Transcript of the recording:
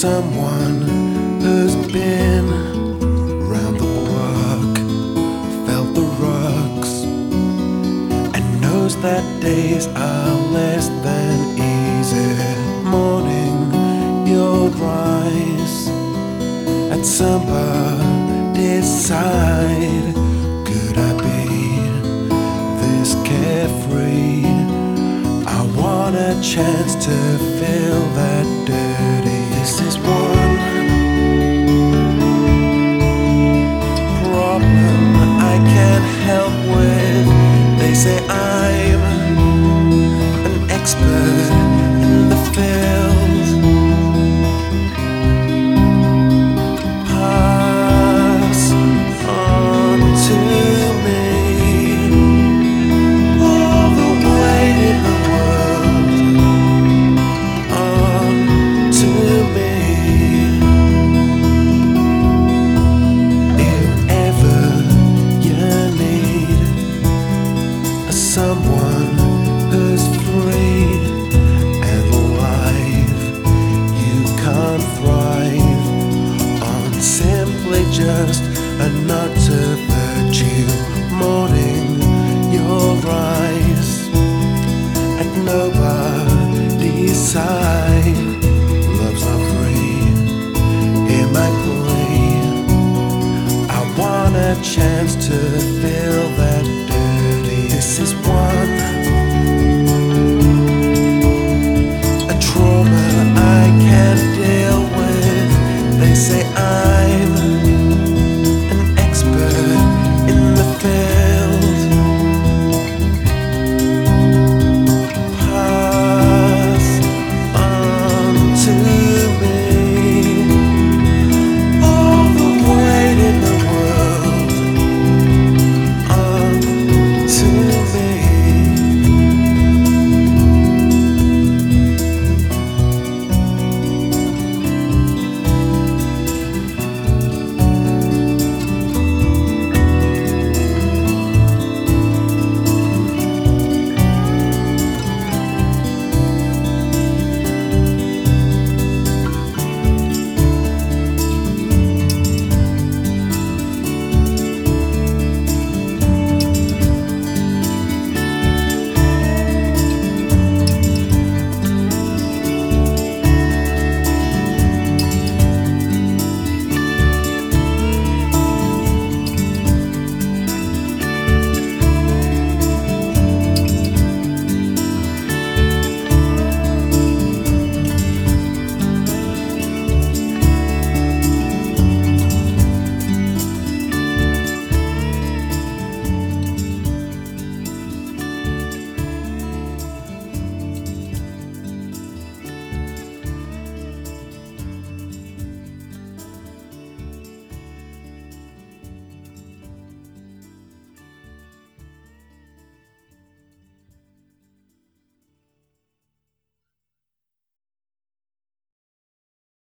someone who's been round the block, felt the rocks, and knows that days are less than easy. Morning, you'll rise at somebody's side. Could I be this carefree? I want a chance to feel that dirty. This is one problem I can't help with. They say I'm an expert in the field. Pass on to me all the weight in the world. On to me. If ever you need someone who's free and alive, you can't thrive on simply just a nod to virtue. Morning, you'll rise at nobody's side. Love's not free, hear my plea. I want a chance to feel